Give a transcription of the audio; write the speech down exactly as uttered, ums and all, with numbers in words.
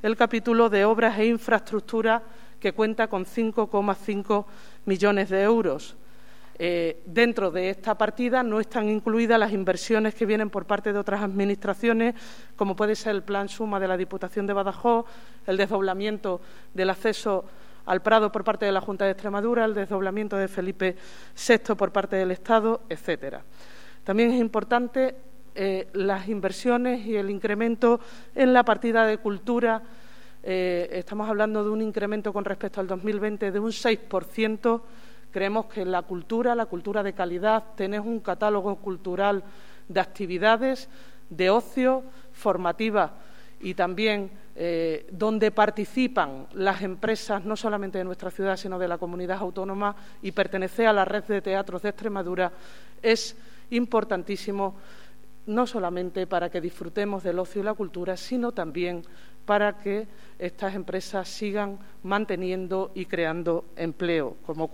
el capítulo de obras e infraestructuras, que cuenta con cinco coma cinco millones de euros. Eh, dentro de esta partida no están incluidas las inversiones que vienen por parte de otras administraciones, como puede ser el Plan Suma de la Diputación de Badajoz, el desdoblamiento del acceso al Prado por parte de la Junta de Extremadura, el desdoblamiento de Felipe sexto por parte del Estado, etcétera. También es importante eh, las inversiones y el incremento en la partida de cultura. Eh, estamos hablando de un incremento con respecto al dos mil veinte de un seis por ciento. Creemos que la cultura, la cultura de calidad, tener un catálogo cultural de actividades, de ocio, formativas y también eh, donde participan las empresas no solamente de nuestra ciudad, sino de la comunidad autónoma, y pertenecer a la red de teatros de Extremadura, es importantísimo, no solamente para que disfrutemos del ocio y la cultura, sino también para que estas empresas sigan manteniendo y creando empleo, como